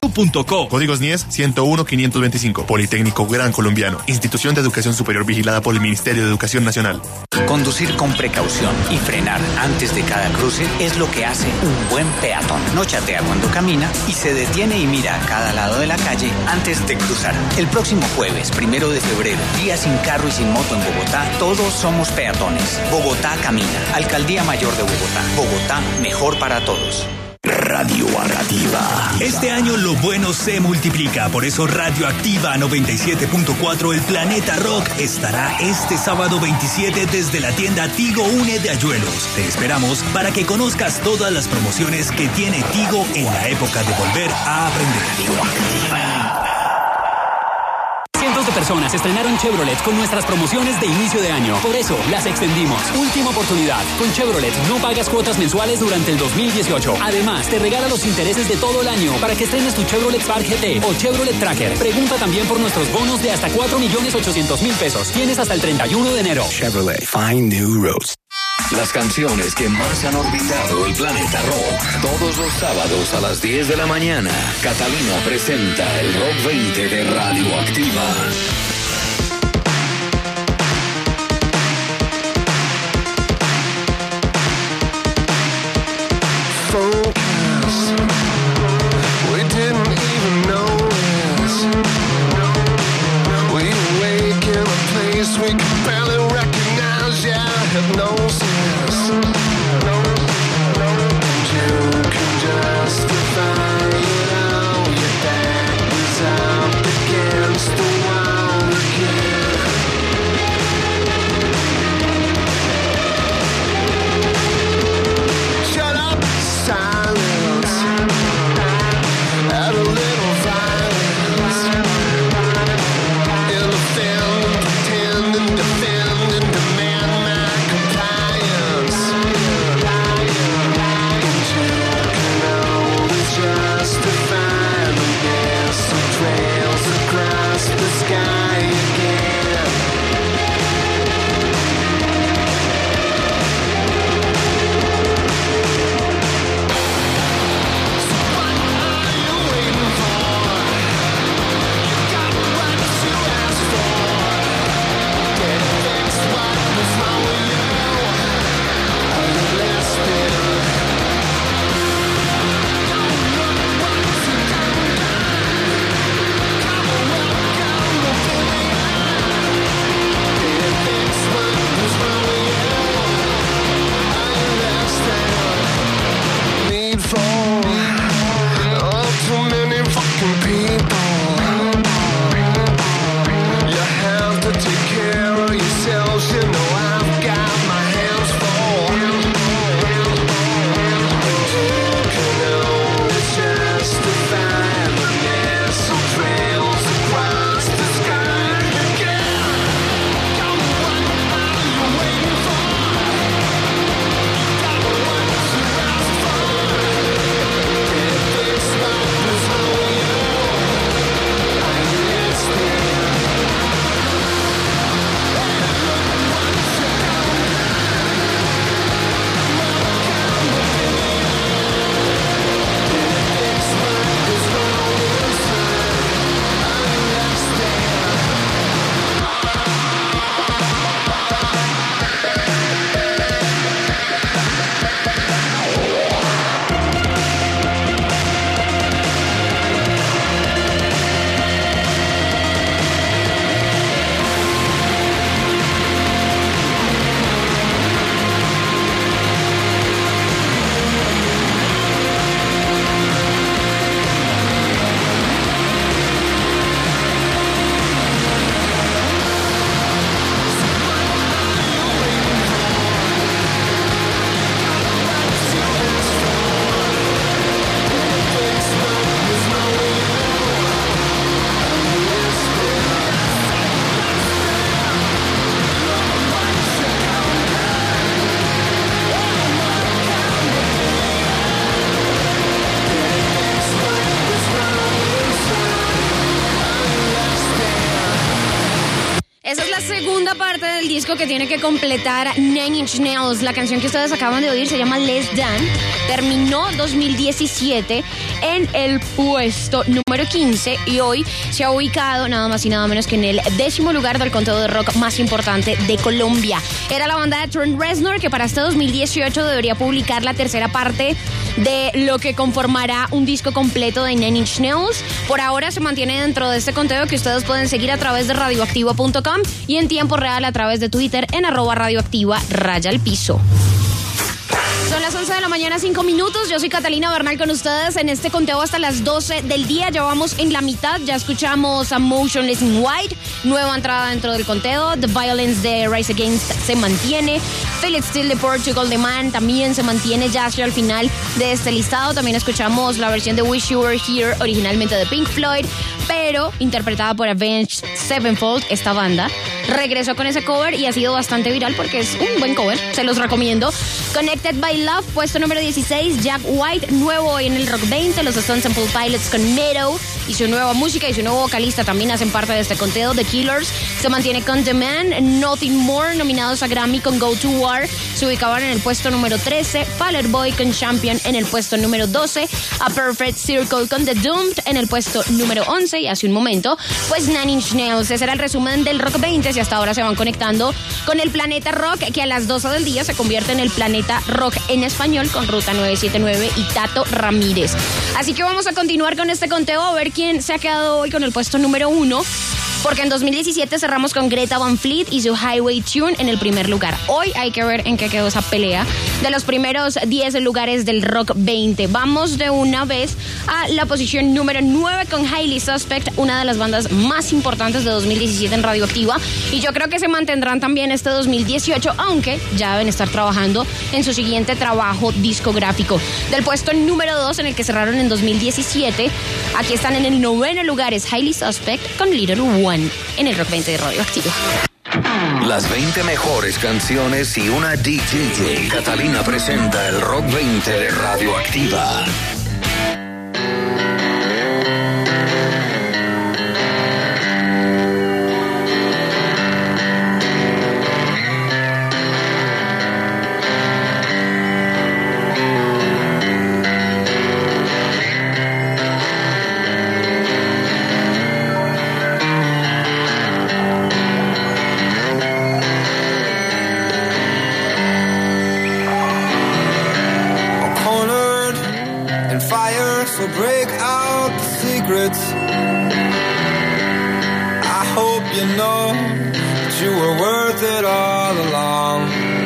www.politécnico.co. Códigos NIES 101-525. Politécnico Gran Colombiano. Institución de Educación Superior vigilada por el Ministerio de Educación Nacional. Conducir con precaución y frenar antes de cada cruce es lo que hace un buen peatón. No chatea cuando camina y se detiene y mira a cada lado de la calle antes de cruzar. El próximo jueves, 1 de febrero, día sin carro y sin moto en Bogotá, todos somos peatones. Bogotá camina. Alcaldía Mayor de Bogotá. Bogotá, mejor para todos. Radioactiva. Este año lo bueno se multiplica, por eso Radioactiva 97.4 El Planeta Rock estará este sábado 27 desde la tienda Tigo Une de Ayuelos. Te esperamos para que conozcas todas las promociones que tiene Tigo en la época de volver a aprender. Radioactiva. Cientos de personas estrenaron Chevrolet con nuestras promociones de inicio de año. Por eso, las extendimos. Última oportunidad. Con Chevrolet no pagas cuotas mensuales durante el 2018. Además, te regala los intereses de todo el año para que estrenes tu Chevrolet Spark GT o Chevrolet Tracker. Pregunta también por nuestros bonos de hasta 4.800.000 pesos. Tienes hasta el 31 de enero. Chevrolet, find new roads. Las canciones que más han orbitado el planeta rock. Todos los sábados a las 10 de la mañana, Catalina presenta el Rock 20 de Radioactiva. segunda parte del disco que tiene que completar Nine Inch Nails. La canción que ustedes acaban de oír se llama Less Than. Terminó 2017 en el puesto número 15 y hoy se ha ubicado nada más y nada menos que en el 10º lugar del conteo de rock más importante de Colombia. Era la banda de Trent Reznor, que para este 2018 debería publicar la tercera parte de lo que conformará un disco completo de Nine Inch Nails. Por ahora se mantiene dentro de este conteo que ustedes pueden seguir a través de radioactiva.com y en tiempo real a través de Twitter en @radioactiva_piso. Son las 11 de la mañana, 5 minutos. Yo soy Catalina Bernal con ustedes en este conteo hasta las 12 del día. Ya vamos en la mitad. Ya escuchamos a Motionless in White, nueva entrada dentro del conteo. The Violence de Rise Against se mantiene. Feel It Still de Portugal The Man también se mantiene ya hacia el final de este listado. También escuchamos la versión de Wish You Were Here, originalmente de Pink Floyd, pero interpretada por Avenged Sevenfold. Esta banda regresó con ese cover y ha sido bastante viral porque es un buen cover. Se los recomiendo. Connected by Love, puesto número 16. Jack White, nuevo hoy en el Rock 20. Los Stone Temple Pilots con Meadow y su nueva música y su nuevo vocalista también hacen parte de este conteo. The Killers se mantiene con The Man. Nothing More, nominados a Grammy con Go to War, se ubicaban en el puesto número 13. Fall Out Boy con Champion en el puesto número 12. A Perfect Circle con The Doomed en el puesto número 11. Y hace un momento, pues Nine Inch Nails. Ese era el resumen del Rock 20 y hasta ahora se van conectando con el Planeta Rock, que a las 12 del día se convierte en el Planeta Rock en español con Ruta 979 y Tato Ramírez. Así que vamos a continuar con este conteo a ver quién se ha quedado hoy con el puesto número 1. Porque en 2017 cerramos con Greta Van Fleet y su Highway Tune en el primer lugar. Hoy hay que ver en qué quedó esa pelea de los primeros 10 lugares del Rock 20. Vamos de una vez a la posición número 9 con Highly Suspect, una de las bandas más importantes de 2017 en Radioactiva. Y yo creo que se mantendrán también este 2018, aunque ya deben estar trabajando en su siguiente trabajo discográfico. Del puesto número 2 en el que cerraron en 2017, aquí están en el 9º lugar es Highly Suspect con Little One en el Rock 20 de Radioactiva. Las 20 mejores canciones y una DJ. Catalina presenta el Rock 20 de Radioactiva. So break out the secrets. I hope you know that you were worth it all along.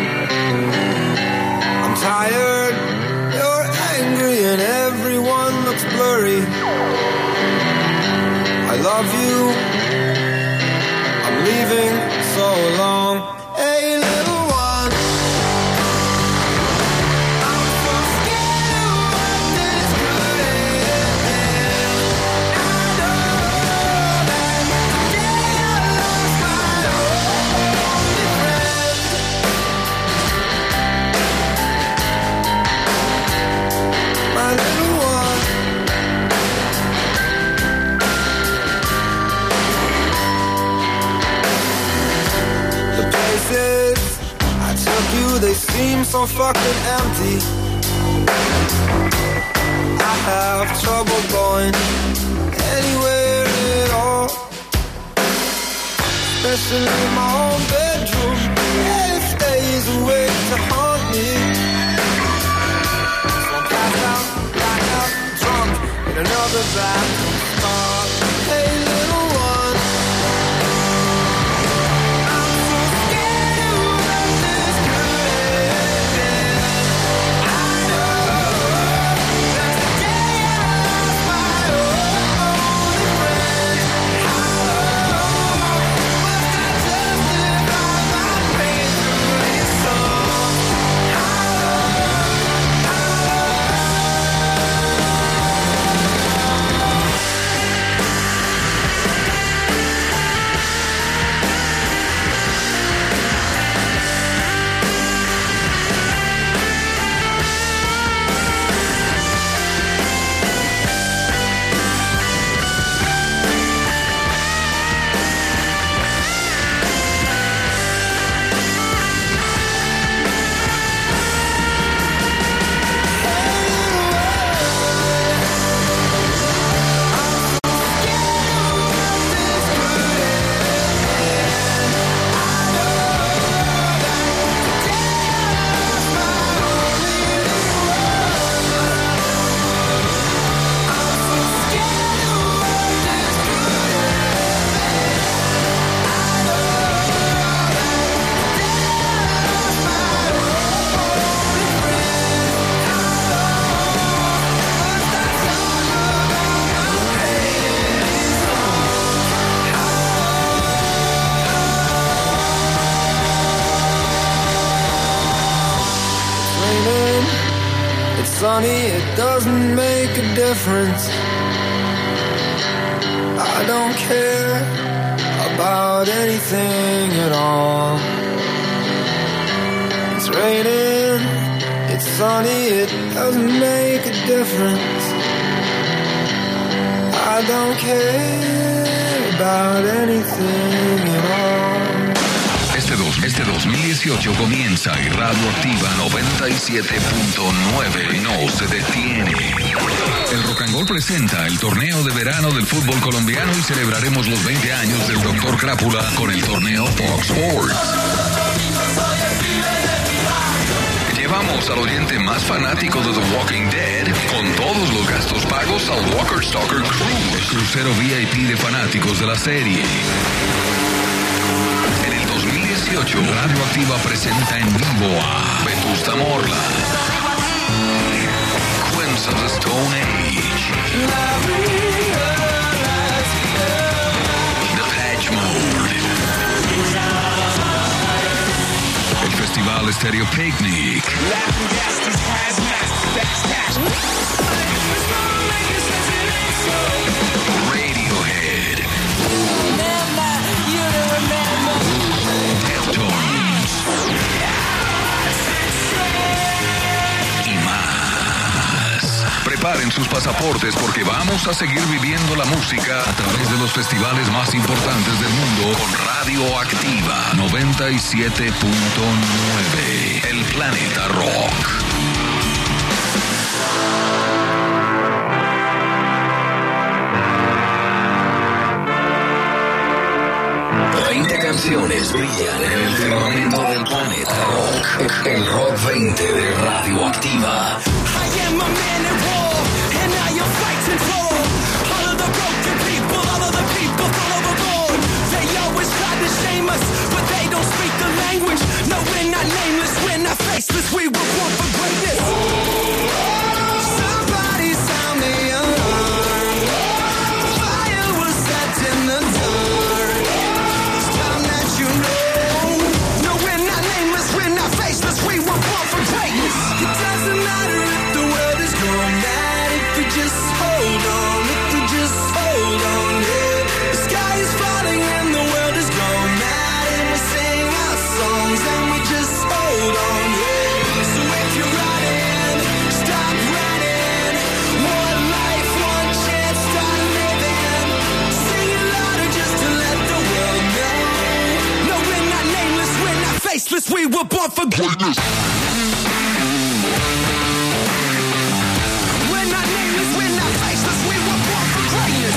I'm tired, you're angry and everyone looks blurry. I love you, I'm leaving so long. Hey, little one, I'm so scared of what this could end. I know that today I lost my only friend. My little one. The places I took you, they seem so fucking empty. I have trouble going anywhere at all, especially in my own bedroom. It stays awake to haunt me. So I'm passed out, blacked out, drunk in another bathroom stall. Hey, little one, I'm so scared of what this could end. I know that today I lost my only friend. How long must I justify my pain through this song? How long? sunny, it doesn't make a difference. I don't care about anything at all. It's raining, it's sunny, it doesn't make a difference. I don't care about anything at all. Este 2018 comienza y Radioactiva 97.9 no se detiene. El Rock and Roll presenta el torneo de verano del fútbol colombiano y celebraremos los 20 años del Dr. Crápula con el torneo Fox Sports. Llevamos al oyente más fanático de The Walking Dead con todos los gastos pagos al Walker Stalker Cruise, el crucero VIP de fanáticos de la serie. En el 2018, Radioactiva presenta en vivo a Vetusta Morla, Queens of the Stone Age, Depeche Mode, el Festival Stereo Picnic, Radiohead, Deftones y más. Preparen sus pasaportes porque vamos a seguir viviendo la música a través de los festivales más importantes del mundo con Radioactiva 97.9, el Planeta Rock. 20 canciones brillan en el firmamento del Planeta Rock. El Rock 20 de Radioactiva. We were born for greatness. Somebody sound the alarm. Fire was set in the dark. It's time that you know. No, we're not nameless, we're not faceless. We were born for greatness. It doesn't matter if the world is going mad. If we just hold on, if we just hold on, yeah. The sky is falling and the world is going mad. And we sing our songs and we just hold on, yeah. We were born for greatness. We're not nameless, we're not faceless. We were born for greatness.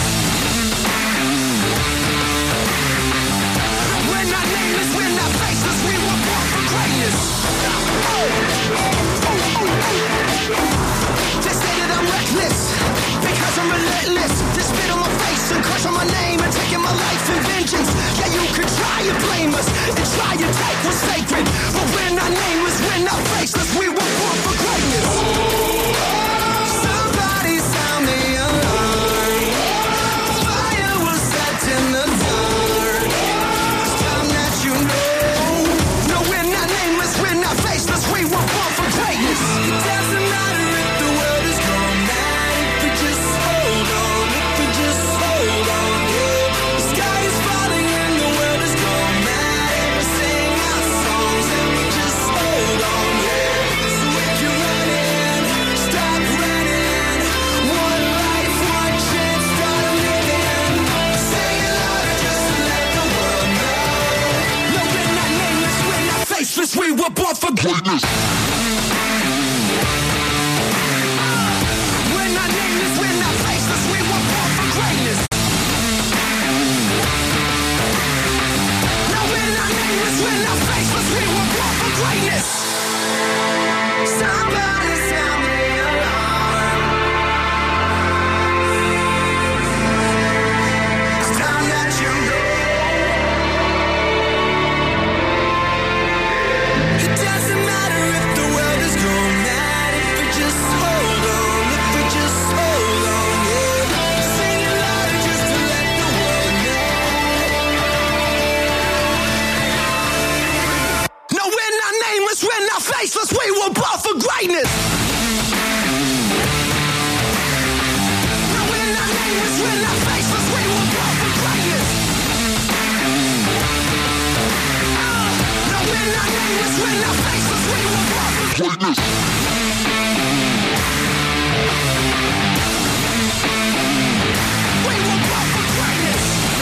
We're not nameless, we're not faceless. We were born for greatness. They say that I'm reckless because I'm relentless. They spit on my face and crush on my name and taking my life in vengeance. Yeah, you could try and blame us and try and take what's sacred, but we're not nameless, we're not faceless. We were born for greatness. Somebody sound the alarm. Fire was set in the dark. It's time that you know. No, we're not nameless, we're not faceless. We were born for greatness. It doesn't matter if the world is going mad. If we just hold on, if we just hold on, yeah. The sky is falling and the world is going mad. And we sing our songs and we just hold on, yeah. So if you're running, stop running. One life, one chance, start living. Sing it louder just to let the world know. No, we're not nameless, we're not faceless. We were born for greatness. We're not nameless, we're not faceless. We were born for greatness. No, we're not nameless, we're not faceless. We were born for greatness. Somebody sound the alarm. It's time that you know. It doesn't matter if not faceless, we were born for greatness. No, we're not nameless, we're not faceless, we were born for greatness. We were born for greatness.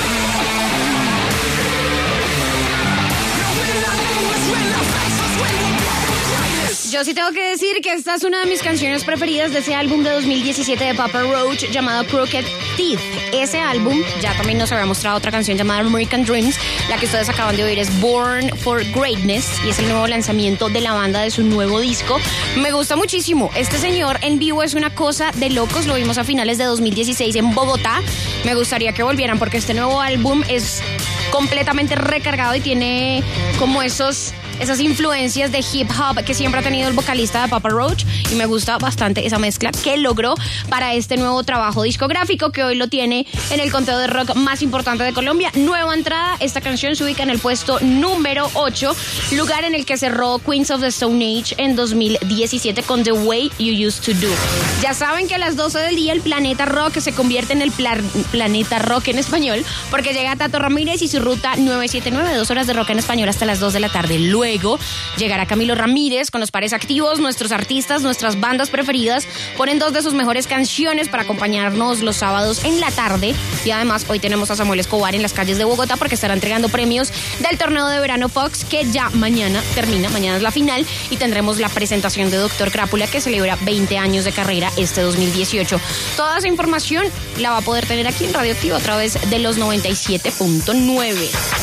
No, we're not nameless, we're not faceless, we were born for greatness. Yo sí tengo que decir que esta es una de mis canciones preferidas de ese álbum de 2017 de Papa Roach llamado Crooked Teeth. Ese álbum, ya también nos había mostrado otra canción llamada American Dreams. La que ustedes acaban de oír es Born for Greatness y es el nuevo lanzamiento de la banda de su nuevo disco. Me gusta muchísimo. Este señor en vivo es una cosa de locos. Lo vimos a finales de 2016 en Bogotá. Me gustaría que volvieran porque este nuevo álbum es completamente recargado y tiene como esas influencias de hip hop que siempre ha tenido el vocalista de Papa Roach y me gusta bastante esa mezcla que logró para este nuevo trabajo discográfico que hoy lo tiene en el conteo de rock más importante de Colombia. Nueva entrada, esta canción se ubica en el puesto número 8, lugar en el que cerró Queens of the Stone Age en 2017 con The Way You Used to Do. Ya saben que a las 12 del día el Planeta Rock se convierte en el Planeta Rock en español porque llega Tato Ramírez y su ruta 979, 2 horas de rock en español hasta las 2 de la tarde. Luego llegará Camilo Ramírez con los pares activos, nuestros artistas, nuestras bandas preferidas. Ponen 2 de sus mejores canciones para acompañarnos los sábados en la tarde. Y además hoy tenemos a Samuel Escobar en las calles de Bogotá porque estará entregando premios del torneo de verano Fox que ya mañana termina, mañana es la final y tendremos la presentación de Dr. Crápula que celebra 20 años de carrera este 2018. Toda esa información la va a poder tener aquí en Radioactiva a través de los 97.9.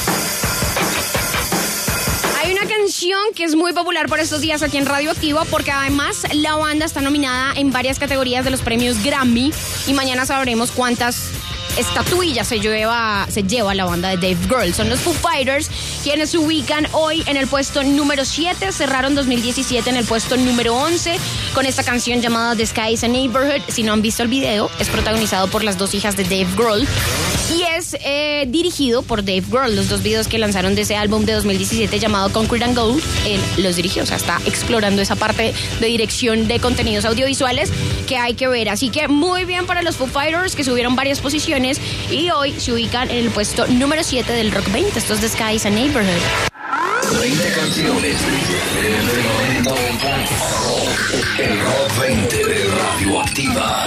Canción que es muy popular por estos días aquí en Radioactiva porque además la banda está nominada en varias categorías de los premios Grammy y mañana sabremos cuántas estatuillas se lleva la banda de Dave Grohl. Son los Foo Fighters quienes se ubican hoy en el puesto número 7, cerraron 2017 en el puesto número 11 con esta canción llamada The Sky is a Neighborhood. Si no han visto el video, es protagonizado por las 2 hijas de Dave Grohl y es dirigido por Dave Grohl. Los 2 videos que lanzaron de ese álbum de 2017 llamado Concrete and Gold, él los dirigió, o sea, está explorando esa parte de dirección de contenidos audiovisuales que hay que ver. Así que muy bien para los Foo Fighters que subieron varias posiciones y hoy se ubican en el puesto número 7 del Rock 20. Esto es The Sky is a Neighborhood. 20 canciones del momento el Rock 20 de Radioactiva.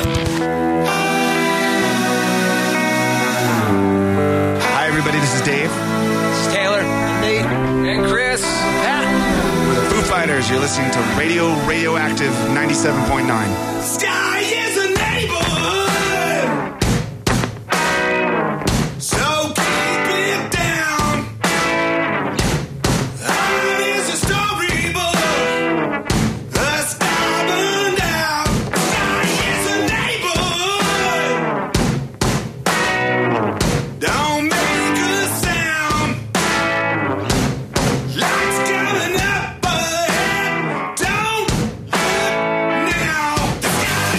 Hi everybody, this is Dave. This is Taylor. Nate. And Chris. Pat. We're the Foo Fighters. You're listening to Radioactive 97.9. Sky is a neighborhood. So keep it down. Art is a storybook. The sky burned out. Sky is a neighborhood. Don't make a sound. Lights coming up ahead. Don't look now. The sky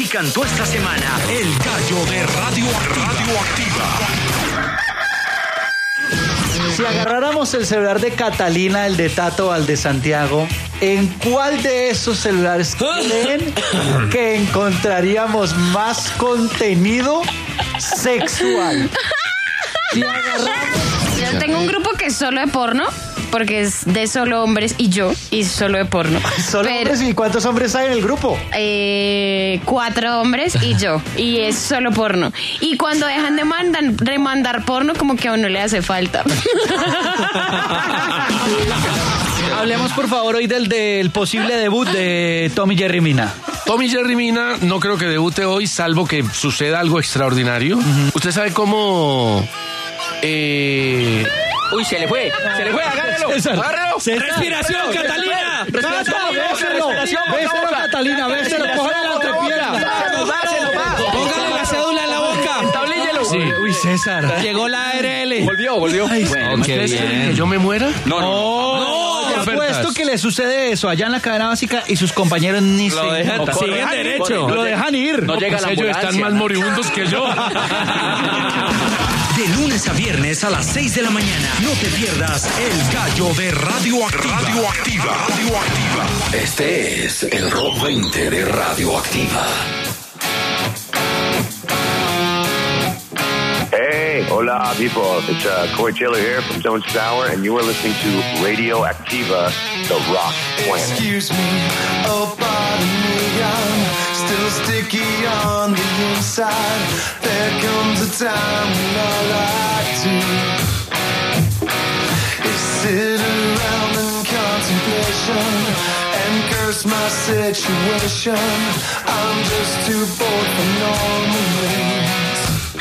y cantó esta semana el gallo de Radioactiva. Si agarráramos el celular de Catalina, el de Tato o el de Santiago, ¿en cuál de esos celulares creen que encontraríamos más contenido sexual? Si agarramos... Yo tengo un grupo que es solo de porno, porque es de solo hombres y yo, y solo de porno. ¿Solo hombres? ¿Y cuántos hombres hay en el grupo? 4 hombres y yo, y es solo porno. Y cuando dejan de remandar porno, como que a uno le hace falta. Hablemos por favor hoy del posible debut de Tommy Jerry Mina. Tommy Jerry Mina no creo que debute hoy, salvo que suceda algo extraordinario. ¿Usted sabe cómo... Uy, se le fue, agárralo. Agárralo. ¡Respiración, Catalina! ¡Béselo, Catalina! ¡Béselo! ¡Cógele la entrepierna! Se nos va. Póngale la cédula en la boca. Entablíllelo. Sí. Uy, César. Llegó la ARL. Volvió. Bueno, ¿ustedes quieren que yo me muera? No, te apuesto que le sucede eso allá en la cadena básica y sus compañeros ni Lo dejan, siguen derecho. lo dejan ir. No llega la Ellos ambulancia. están más moribundos que yo. De lunes a viernes a las 6 de la mañana. No te pierdas el gallo de Radioactiva. Este es el Rock 20 de Radioactiva. Hey, hola, people. It's Corey Taylor here from Stone Sour, and you are listening to Radioactiva, the rock planet. Excuse me, oh pardon me, I'm still sticky on the inside. There comes a time when all I do is sit around in contemplation and curse my situation. I'm just too bored for normal ways.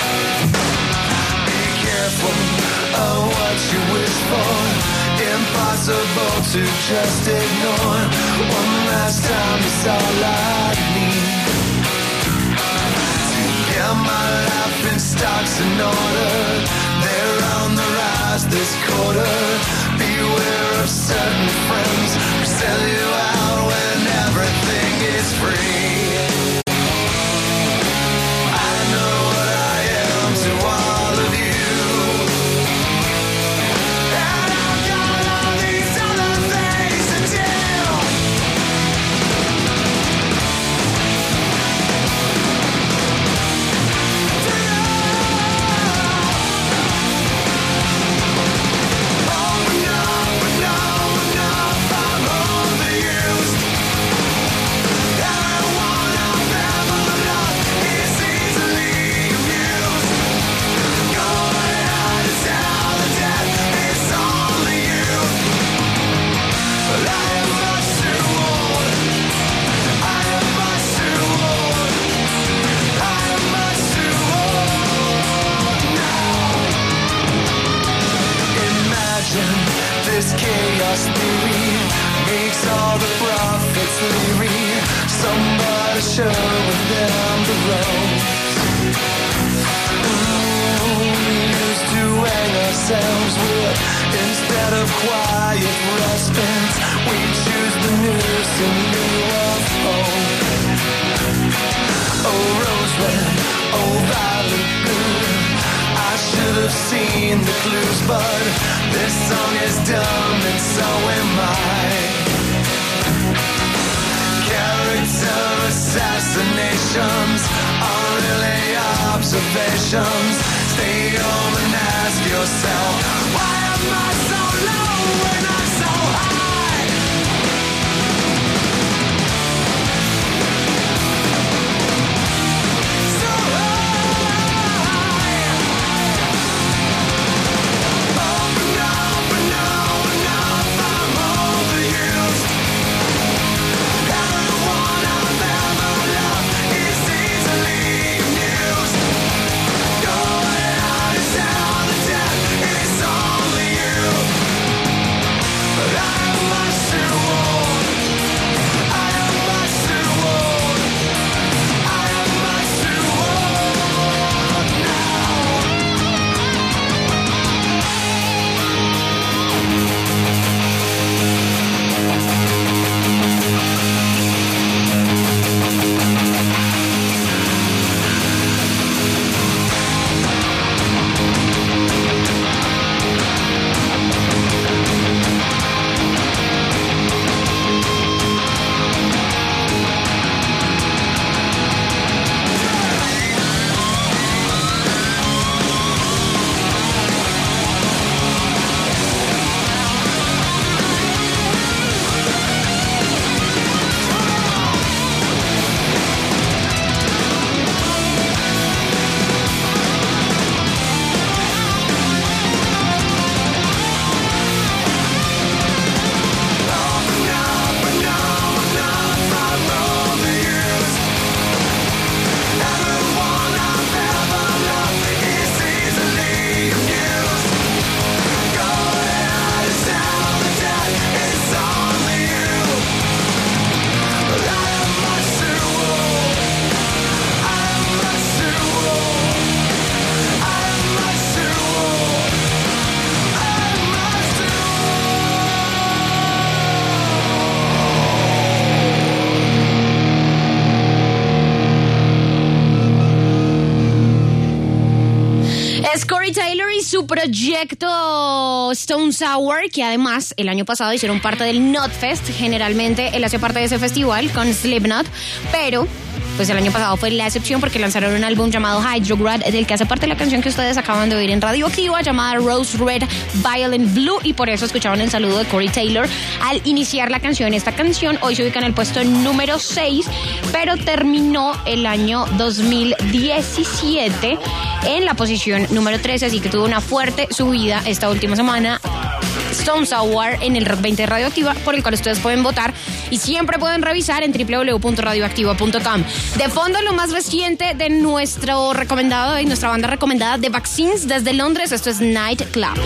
Be careful of what you wish for. Impossible to just ignore. One last time is all I need to get my life in stocks in order. They're on the rise this quarter. Beware of certain friends who sell you out when everything is free. I know what I am to all of you. And I've got all these other things to do. This chaos theory makes all the prophets leery. Somebody show them the ropes. We used to hang ourselves with, instead of quiet respite, we choose the noose in lieu of hope. Oh, rose red, oh, violet blue, I should have seen the clues, but this song is dumb and so am I. Character assassinations are really observations. Stay home and ask yourself, why am I so low when I'm so high? So high. Open up, I'm overused. Everyone I've ever loved is easily amused. Going out is how the death is only you. Es Corey Taylor y su proyecto Stone Sour, que además el año pasado hicieron parte del Notfest. Generalmente él hace parte de ese festival con Slipknot, pero pues el año pasado fue la excepción porque lanzaron un álbum llamado Hydrograd, del que hace parte la canción que ustedes acaban de oír en Radioactiva, llamada Rose Red, Violent Blue, y por eso escucharon el saludo de Corey Taylor al iniciar la canción. Esta canción hoy se ubica en el puesto número 6, pero terminó el año 2017 en la posición número 13, así que tuvo una fuerte subida esta última semana. Stone Sour en el Rock 20 de Radioactiva, por el cual ustedes pueden votar y siempre pueden revisar en www.radioactiva.com. De fondo, lo más reciente de nuestro recomendado y nuestra banda recomendada de Vaccines desde Londres. Esto es Night Club.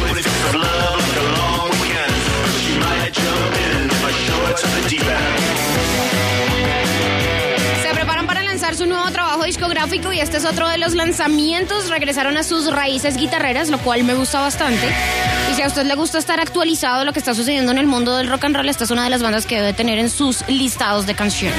Se preparan para lanzar su nuevo trabajo discográfico y este es otro de los lanzamientos. Regresaron a sus raíces guitarreras, lo cual me gusta bastante. Y si a usted le gusta estar actualizado de lo que está sucediendo en el mundo del rock and roll, esta es una de las bandas que debe tener en sus listados de canciones.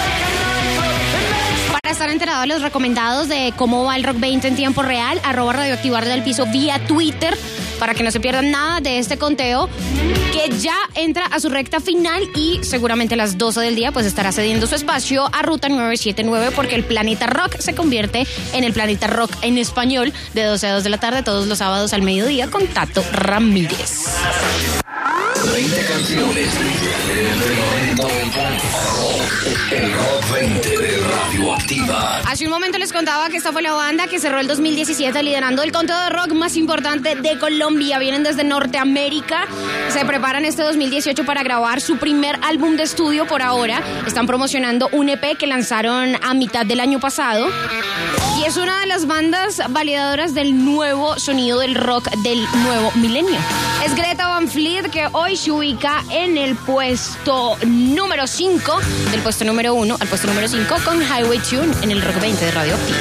Para estar enterado de los recomendados de cómo va el Rock 20 en tiempo real, @radioactivar del piso vía Twitter, para que no se pierdan nada de este conteo que ya entra a su recta final y seguramente a las 12 del día pues estará cediendo su espacio a Ruta 979, porque el Planeta Rock se convierte en el Planeta Rock en español de 12 a 2 de la tarde todos los sábados al mediodía con Tato Ramírez. 20 canciones el Rock 20 de Radioactiva. Hace un momento les contaba que esta fue la banda que cerró el 2017 liderando el conteo de rock más importante de Colombia. Vienen desde Norteamérica, se preparan este 2018 para grabar su primer álbum de estudio. Por ahora están promocionando un EP que lanzaron a mitad del año pasado y es una de las bandas validadoras del nuevo sonido del rock del nuevo milenio. Es Greta Van Fleet, que hoy se ubica en el puesto número 5, del puesto número 1 al puesto número 5 con Highway Tune en el Rock 20 de Radioactiva.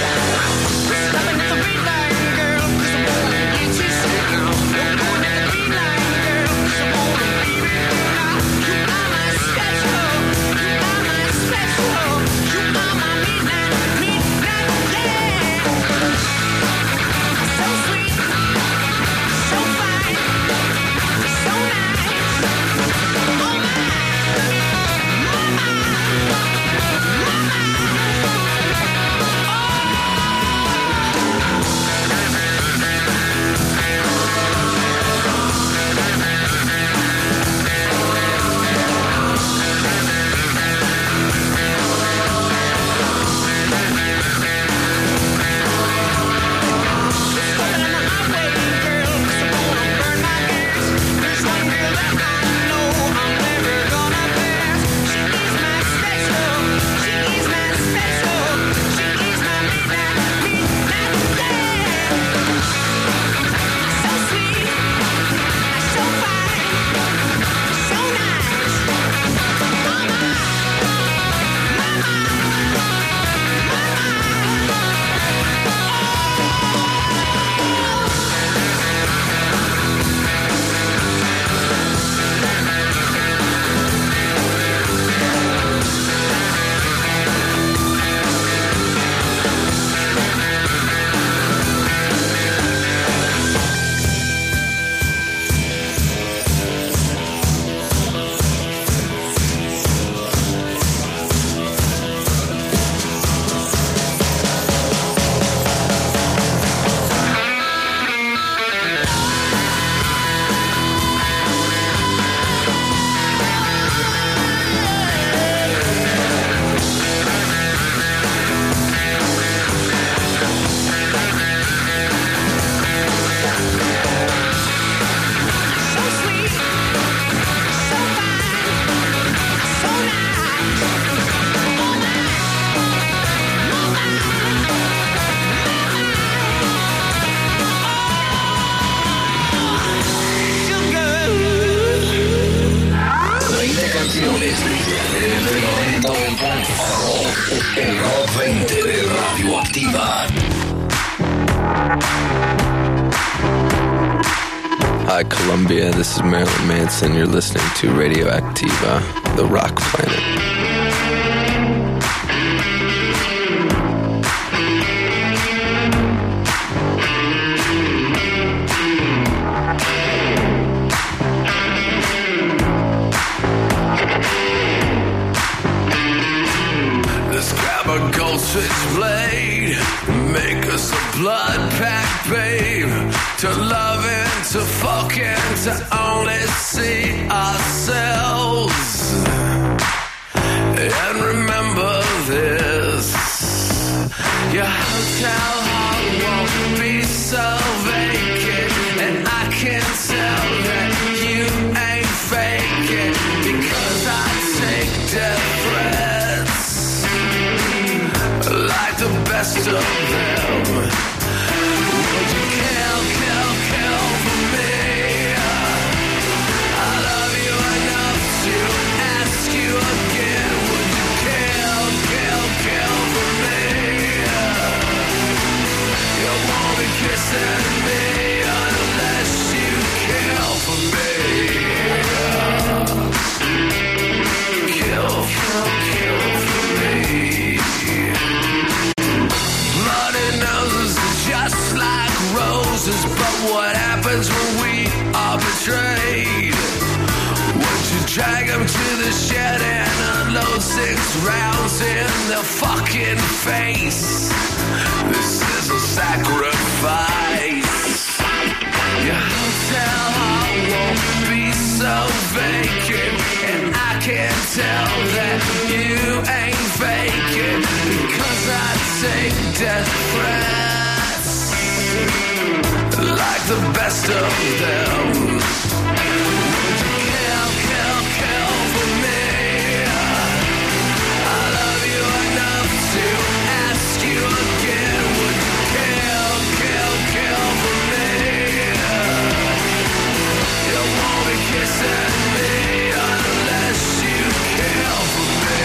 El Rock 20 de Radioactiva. Hi, Colombia. This is Marilyn Manson. You're listening to Radioactiva, the rock planet. switchblade. Make us a blood pact, babe. To love and to fuck and to only see ourselves. And remember this, your hotel heart won't be so vacant. And I can tell that you ain't faking, because I take death threats like the best of them. Would you kill for me? I love you enough to ask you again. Would you kill for me? You won't be kissing me unless you kill for me. Kill for me. Bloody noses are just like roses, but what happens when we are betrayed? Would you drag them to the shed and unload 6 rounds in their fucking face? This is a sacrifice. Your hotel heart won't be so vacant, and I can tell that you ain't faking, because I take death threats like the best of them. Would you kill for me? I love you enough to ask you again. Would you kill for me? You won't be kissing me unless you kill for me.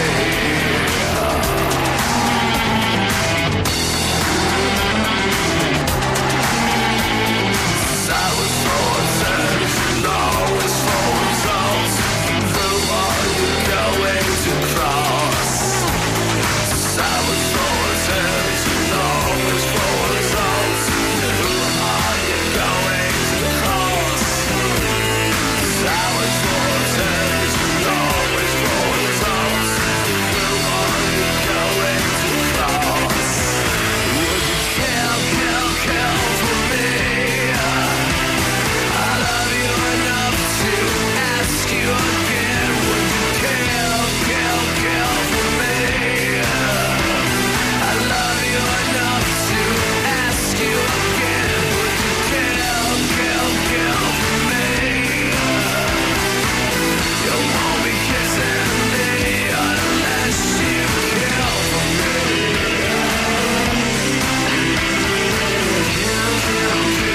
Silence for attention, always for results. Who are you going to cross? Silence for attention, always for results. Who are you going to cross? Silence for attention, always for results. Who are you going to cross? Would you kill for me? I love you enough to ask you again. Would you kill for me? I love you enough to ask you again. Would you kill for me? You won't be kissing me unless you kill for me. Kill for me.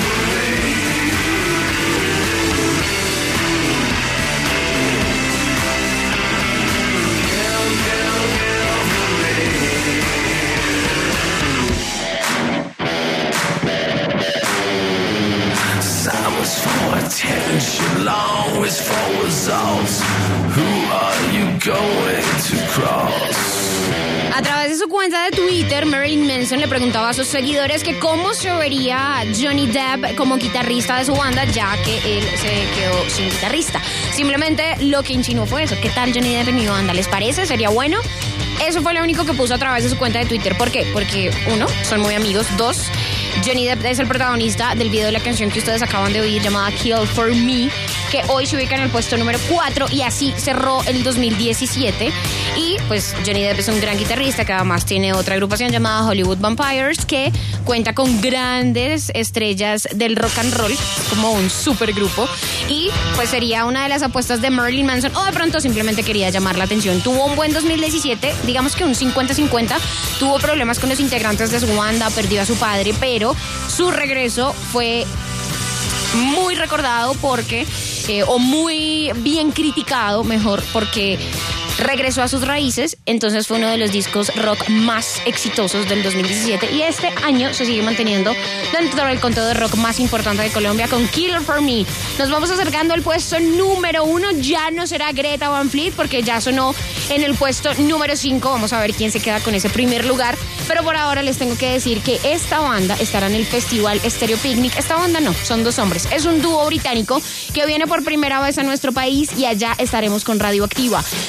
Silence for attention, long is for results. Who are you going to cross? A través de su cuenta de Twitter, Marilyn Manson le preguntaba a sus seguidores que cómo se vería Johnny Depp como guitarrista de su banda, ya que él se quedó sin guitarrista. Simplemente lo que insinuó fue eso. ¿Qué tal Johnny Depp en mi banda? ¿Les parece? ¿Sería bueno? Eso fue lo único que puso a través de su cuenta de Twitter. ¿Por qué? Porque, 1, son muy amigos. 2, Johnny Depp es el protagonista del video de la canción que ustedes acaban de oír llamada Kill for Me, que hoy se ubica en el puesto número 4 y así cerró el 2017. Y pues Johnny Depp es un gran guitarrista que además tiene otra agrupación llamada Hollywood Vampires, que cuenta con grandes estrellas del rock and roll, como un supergrupo. Y pues sería una de las apuestas de Marilyn Manson, o de pronto simplemente quería llamar la atención. Tuvo un buen 2017, digamos que un 50-50. Tuvo problemas con los integrantes de su banda, perdió a su padre, pero su regreso fue muy recordado porque, o muy bien criticado, mejor, porque regresó a sus raíces. Entonces fue uno de los discos rock más exitosos del 2017 y este año se sigue manteniendo dentro del conteo de rock más importante de Colombia con Killer for Me. Nos vamos acercando al puesto número 1. Ya no será Greta Van Fleet porque ya sonó en el puesto número 5. Vamos a ver quién se queda con ese primer lugar, pero por ahora les tengo que decir que esta banda estará en el festival Stereo Picnic. Esta banda no, son dos hombres, es un dúo británico que viene por primera vez a nuestro país y allá estaremos con Radioactiva. Cerraron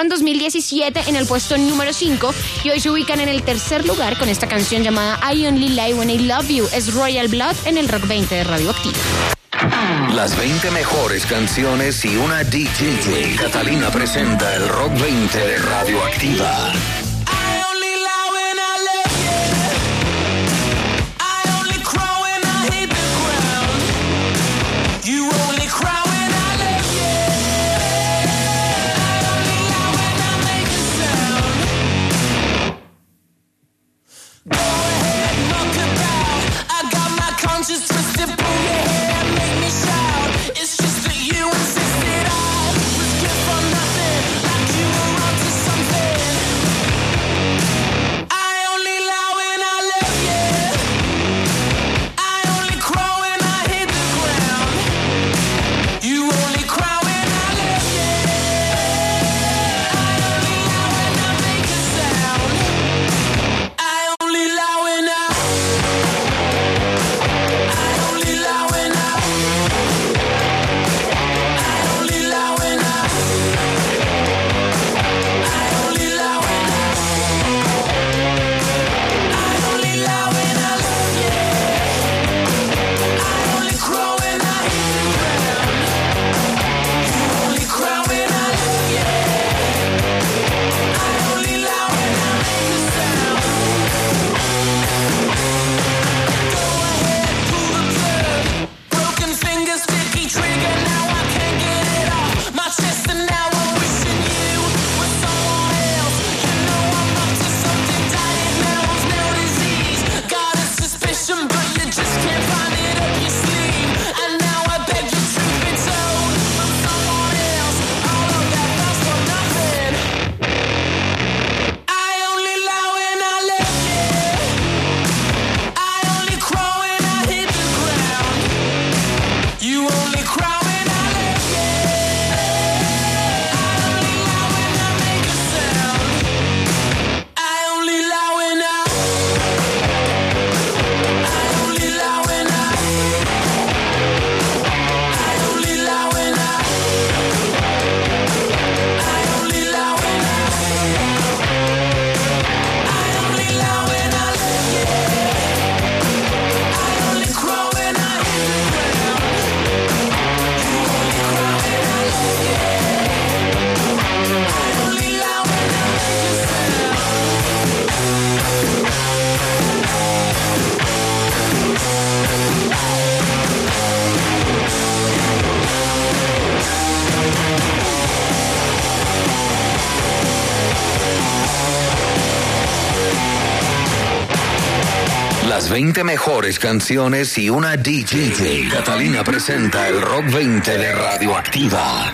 en 2017 en el puesto número 5 y hoy se ubican en el tercer lugar con esta canción llamada I Only Lie When I Love You. Es Royal Blood en el Rock 20 de Radioactiva. Las 20 mejores canciones y una DJ. Catalina presenta el Rock 20 de Radioactiva. Las 20 mejores canciones y una DJ. Catalina presenta el Rock 20 de Radioactiva.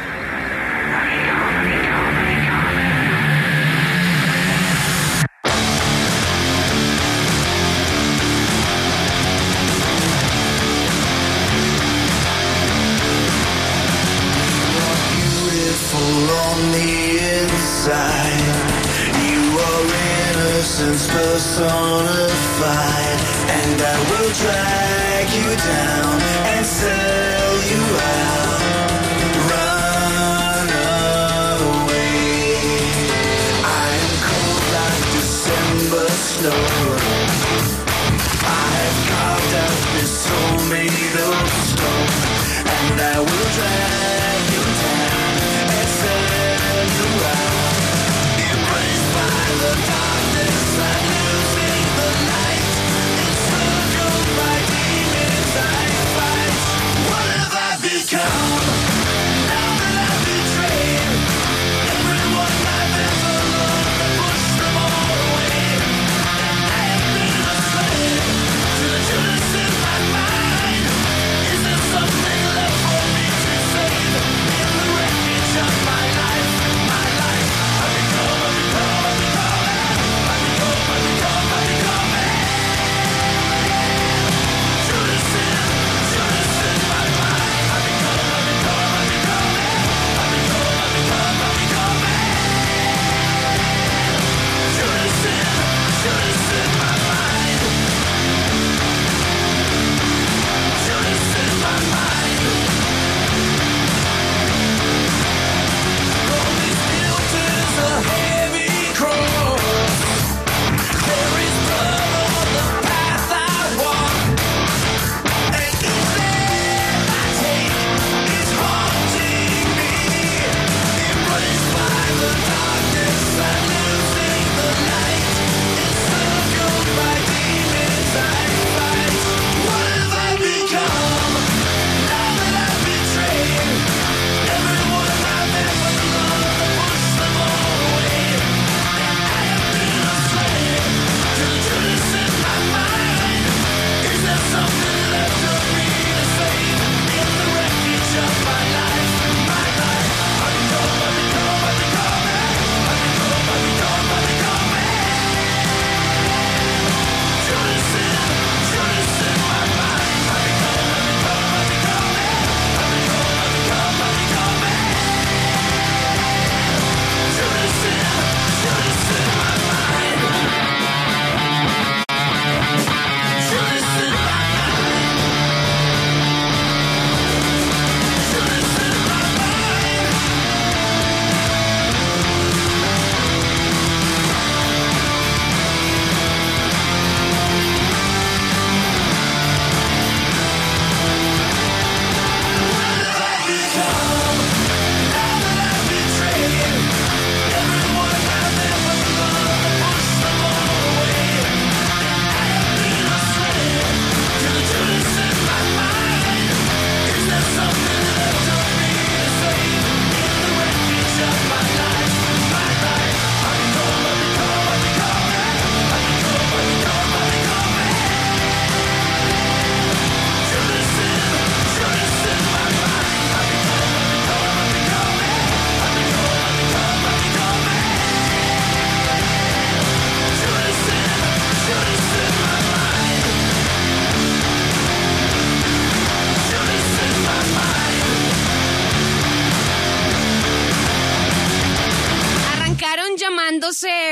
Personified, and I will drag you down and sell you out. Run away. I am cold like December snow. I have carved out this soul made of stone, and I will drag you down and sell you out. Embraced by the darkness I losing the light, encircled by demons I fight. What have I become?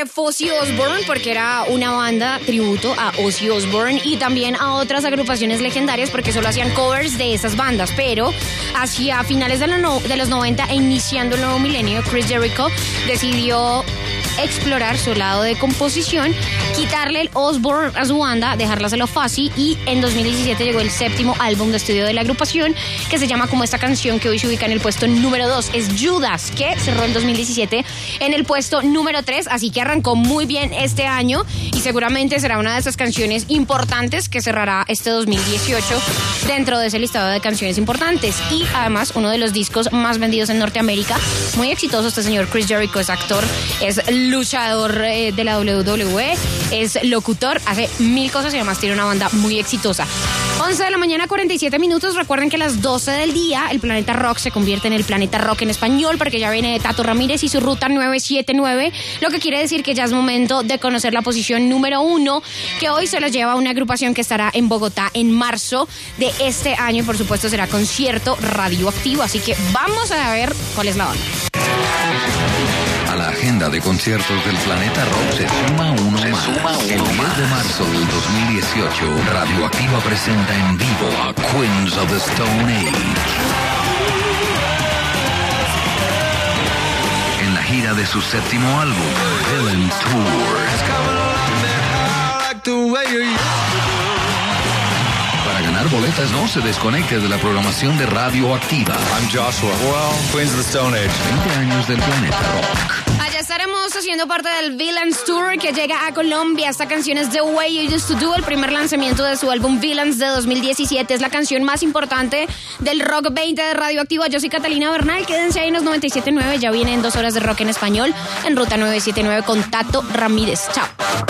Ozzy Osbourne, porque era una banda tributo a Ozzy Osbourne y también a otras agrupaciones legendarias, porque solo hacían covers de esas bandas. Pero hacia finales de los 90 e iniciando el nuevo milenio, Chris Jericho decidió explorar su lado de composición, quitarle el Osbourne a su banda, dejárselo fácil, y en 2017 llegó el 7º álbum de estudio de la agrupación, que se llama como esta canción que hoy se ubica en el puesto número 2, es Judas, que cerró en 2017 en el puesto número 3, así que arrancó muy bien este año y seguramente será una de esas canciones importantes que cerrará este 2018 dentro de ese listado de canciones importantes. Y además uno de los discos más vendidos en Norteamérica, muy exitoso. Este señor Chris Jericho es actor, es luchador de la WWE, es locutor, hace mil cosas y además tiene una banda muy exitosa. 11 de la mañana, 47 minutos. Recuerden que a las 12 del día el Planeta Rock se convierte en el Planeta Rock en español, porque ya viene Tato Ramírez y su ruta 979, lo que quiere decir que ya es momento de conocer la posición número 1, que hoy se la lleva una agrupación que estará en Bogotá en marzo de este año, y por supuesto será concierto radioactivo, así que vamos a ver cuál es la banda. A la agenda de conciertos del Planeta Rock se suma uno más. El 10 de marzo del 2018, Radioactiva presenta en vivo a Queens of the Stone Age. En la gira de su 7º álbum, Villains Tour. Para ganar boletas, no se desconecte de la programación de Radioactiva. I'm Joshua. Well, Queens of the Stone Age. 20 años del Planeta Rock. Allá estaremos haciendo parte del Villains Tour, que llega a Colombia. Esta canción es The Way You Used to Do, el primer lanzamiento de su álbum Villains de 2017. Es la canción más importante del Rock 20 de Radioactiva. Yo soy Catalina Bernal. Quédense ahí en los 97.9. Ya vienen 2 horas de rock en español en Ruta 979 con Tato Ramírez. Chao.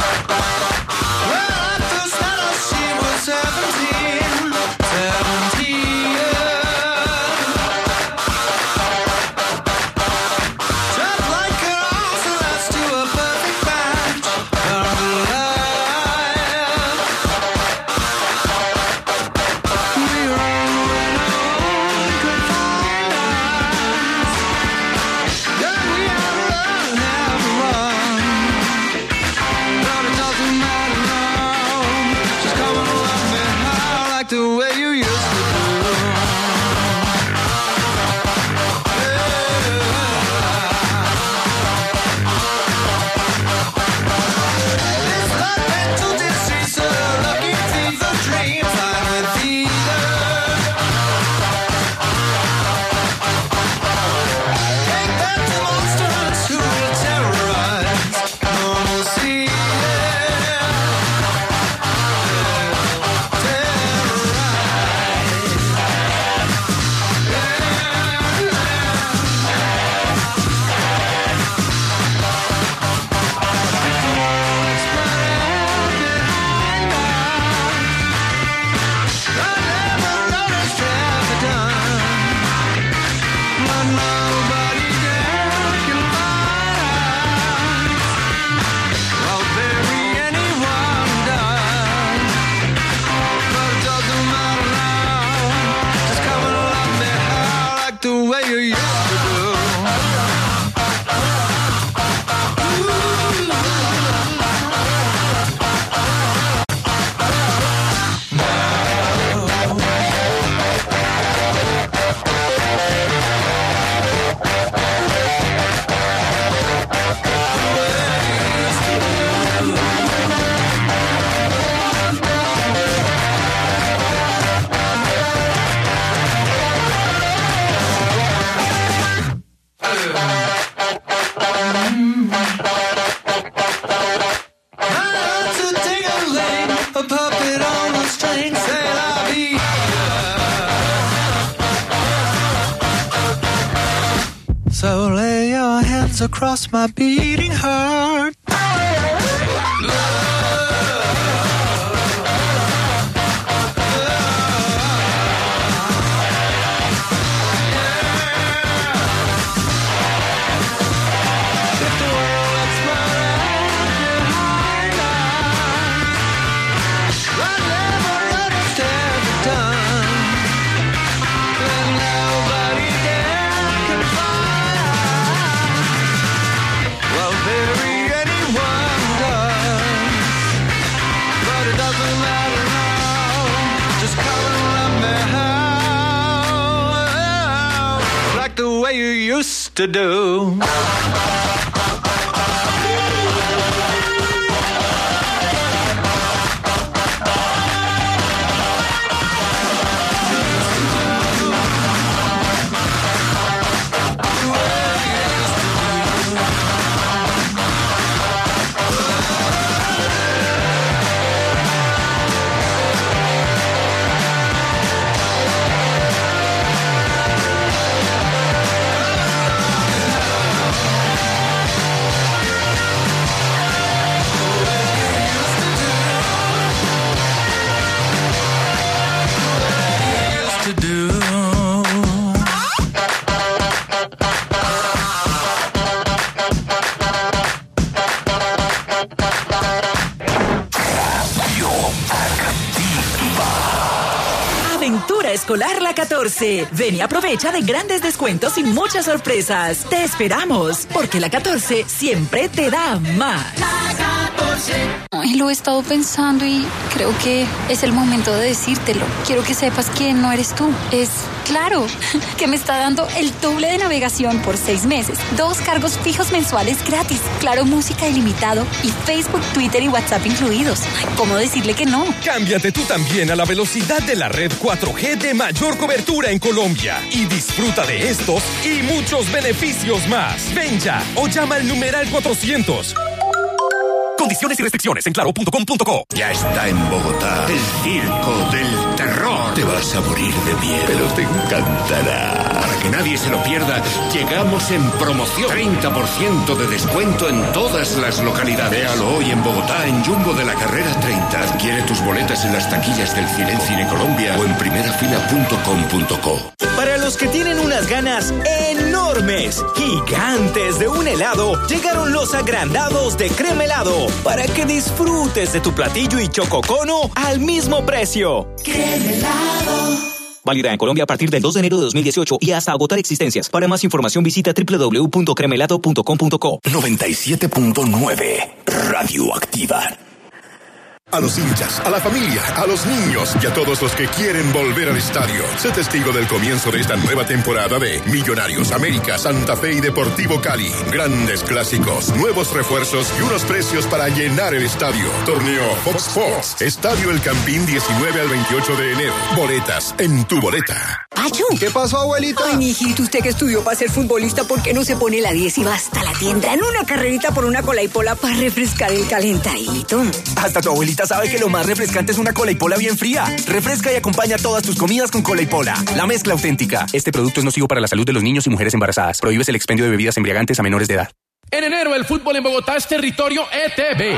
So lay your hands across my beating heart. Well, baby, any used to do. Escolar La 14. Ven y aprovecha de grandes descuentos y muchas sorpresas. Te esperamos, porque La 14 siempre te da más. La 14. Ay, lo he estado pensando y creo que es el momento de decírtelo. Quiero que sepas que no eres tú. Es Claro, que me está dando el doble de navegación por 6 meses. 2 cargos fijos mensuales gratis. Claro, música ilimitado y Facebook, Twitter y WhatsApp incluidos. ¿Cómo decirle que no? Cámbiate tú también a la velocidad de la red 4G de mayor cobertura en Colombia y disfruta de estos y muchos beneficios más. Ven ya o llama al numeral 400. Condiciones y restricciones en claro.com.co. Ya está en Bogotá el circo del terror. Te vas a morir de miedo, pero te encantará. Para que nadie se lo pierda, llegamos en promoción. 30% de descuento en todas las localidades. Véalo hoy en Bogotá, en Jumbo de la Carrera 30. Adquiere tus boletas en las taquillas del Cine Colombia o en primerafila.com.co. Para los que tienen unas ganas enormes, gigantes de un helado, llegaron los agrandados de Crema Helado para que disfrutes de tu platillo y chococono al mismo precio. Crema Helado. Válida en Colombia a partir del 2 de enero de 2018 y hasta agotar existencias. Para más información visita www.cremelado.com.co. 97.9 Radioactiva. A los hinchas, a la familia, a los niños y a todos los que quieren volver al estadio. Sé testigo del comienzo de esta nueva temporada de Millonarios, América, Santa Fe y Deportivo Cali. Grandes clásicos, nuevos refuerzos y unos precios para llenar el estadio. Torneo Fox Sports. Estadio El Campín 19 al 28 de enero. Boletas en tu boleta. ¡Pachu! ¿Qué pasó, abuelita? Ay, mijito, usted que estudió para ser futbolista, ¿por qué no se pone la 10 y va hasta la tienda en una carrerita por una cola y pola para refrescar el calentadito? Hasta tu abuelita sabe que lo más refrescante es una cola y pola bien fría. Refresca y acompaña todas tus comidas con cola y pola. La mezcla auténtica. Este producto es nocivo para la salud de los niños y mujeres embarazadas. Prohíbes el expendio de bebidas embriagantes a menores de edad. En enero el fútbol en Bogotá es territorio ETV.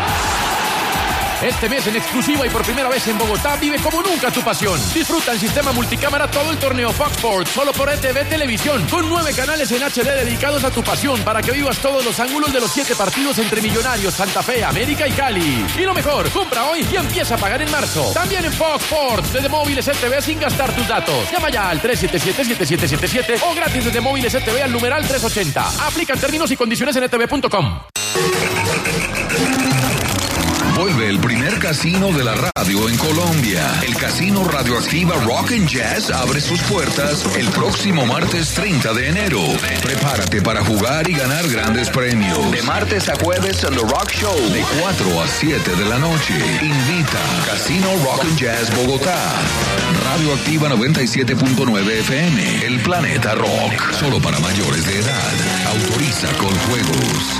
Este mes en exclusiva y por primera vez en Bogotá vive como nunca tu pasión. Disfruta en sistema multicámara todo el torneo Fox Sports solo por ETV Televisión con 9 canales en HD dedicados a tu pasión para que vivas todos los ángulos de los 7 partidos entre Millonarios, Santa Fe, América y Cali. Y lo mejor, compra hoy y empieza a pagar en marzo. También en Fox Sports desde móviles ETV sin gastar tus datos. Llama ya al 377-7777 o gratis desde móviles ETV al numeral 380. Aplican términos y condiciones en etv.com. Vuelve el primer casino de la radio en Colombia. El Casino Radioactiva Rock and Jazz abre sus puertas el próximo martes 30 de enero. Prepárate para jugar y ganar grandes premios. De martes a jueves en The Rock Show. De 4 a 7 de la noche. Invita Casino Rock and Jazz Bogotá. Radioactiva 97.9 FM. El Planeta Rock. Solo para mayores de edad. Autoriza con juegos.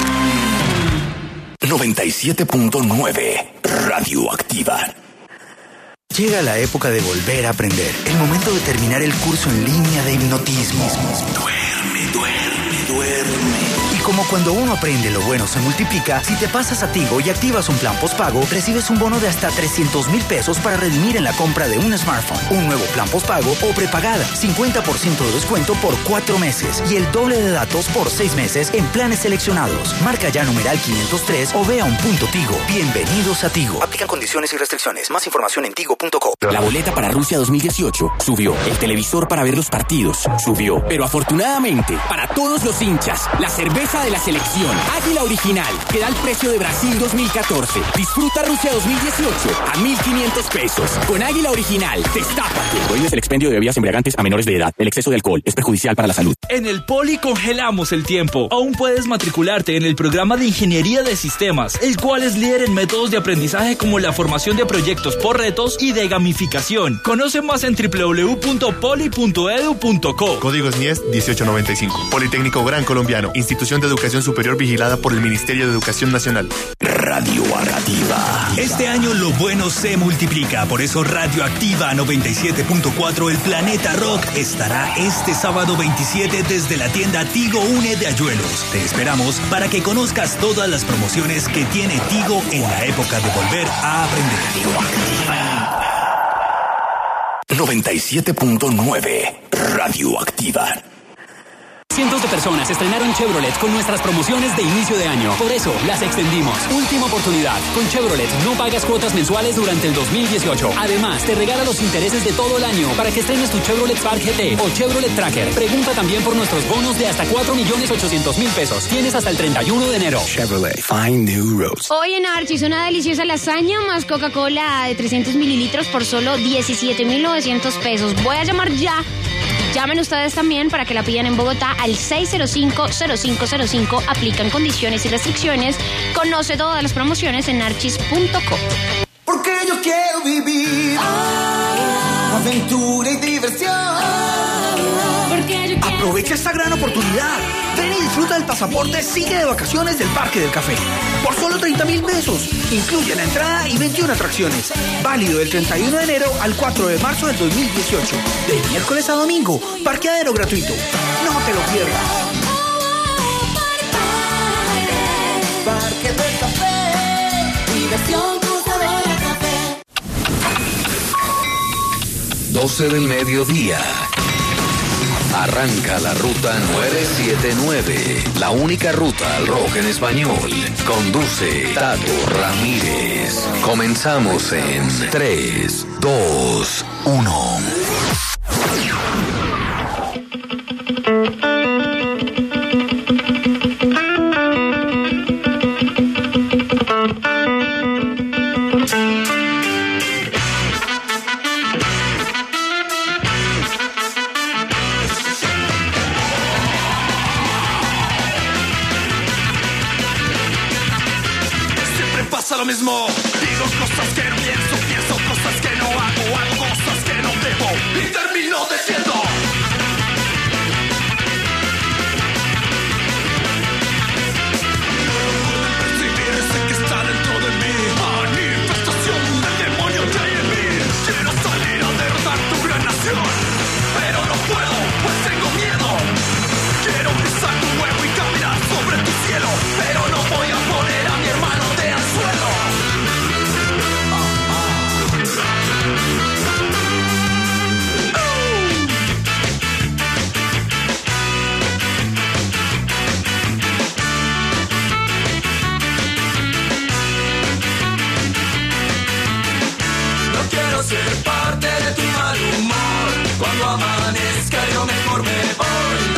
97.9 Radioactiva. Llega la época de volver a aprender. El momento de terminar el curso en línea de hipnotismo. Duerme, duerme, duerme. Y como cuando uno aprende, lo bueno se multiplica, si te pasas a Tigo y activas un plan postpago, recibes un bono de hasta 300,000 pesos para redimir en la compra de un smartphone, un nuevo plan postpago o prepagada. 50% de descuento por 4 meses y el doble de datos por 6 meses en planes seleccionados. Marca ya numeral 503 o ve a un punto Tigo. Bienvenidos a Tigo. Aplican condiciones y restricciones. Más información en tigo.co. La boleta para Rusia 2018 subió. El televisor para ver los partidos subió. Pero afortunadamente, para todos los hinchas, la cerveza cerveza de la selección, Águila Original, que da el precio de Brasil 2014. Disfruta Rusia 2018 a 1.500 pesos. Con Águila Original, destápate. Prohíbes el expendio de bebidas embriagantes a menores de edad. El exceso de alcohol es perjudicial para la salud. En el Poli congelamos el tiempo. Aún puedes matricularte en el programa de Ingeniería de Sistemas, el cual es líder en métodos de aprendizaje como la formación de proyectos por retos y de gamificación. Conoce más en www.poli.edu.co. Código SNIES 1895. Politécnico Gran Colombiano. Institución de Educación Superior vigilada por el Ministerio de Educación Nacional. Radioactiva. Este año lo bueno se multiplica. Por eso Radioactiva 97.4 El Planeta Rock estará este sábado 27 desde la tienda Tigo Une de Ayuelos. Te esperamos para que conozcas todas las promociones que tiene Tigo en la época de volver a aprender. 97.9 Radioactiva. Cientos de personas estrenaron Chevrolet con nuestras promociones de inicio de año. Por eso, las extendimos. Última oportunidad. Con Chevrolet no pagas cuotas mensuales durante el 2018. Además, te regala los intereses de todo el año para que estrenes tu Chevrolet Spark GT o Chevrolet Tracker. Pregunta también por nuestros bonos de hasta 4.800.000 pesos. Tienes hasta el 31 de enero. Chevrolet, find new roads. Hoy en Archis, una deliciosa lasaña más Coca-Cola de 300 mililitros por solo 17.900 pesos. Voy a llamar ya. Llamen ustedes también para que la pidan en Bogotá al 605-0505. Aplican condiciones y restricciones. Conoce todas las promociones en archis.co. Porque yo quiero vivir aventura y diversión. Aprovecha esta gran oportunidad. Ven y disfruta del pasaporte Sigue de Vacaciones del Parque del Café. Por solo 30.000 pesos. Incluye la entrada y 21 atracciones. Válido del 31 de enero al 4 de marzo del 2018. De miércoles a domingo. Parqueadero gratuito. No te lo pierdas. Parque del Café. Diversión con sabor a café. 12 del mediodía. Arranca la ruta 979, la única ruta al rock en español. Conduce Tato Ramírez. Comenzamos en 3, 2, 1. Lo mismo, digo cosas que no pienso, pienso cosas que no hago, hago cosas que no debo y termino diciendo. Percibir ese que está dentro de mí, manifestación del demonio que hay en mí. Quiero salir a derrotar tu gran nación, pero no puedo, pues tengo miedo. Quiero pisar tu huevo y caminar sobre tu cielo, pero no voy a poner a mi hermano de anzuelo. No quiero ser parte de tu mal humor. Cuando amanezca yo mejor me voy.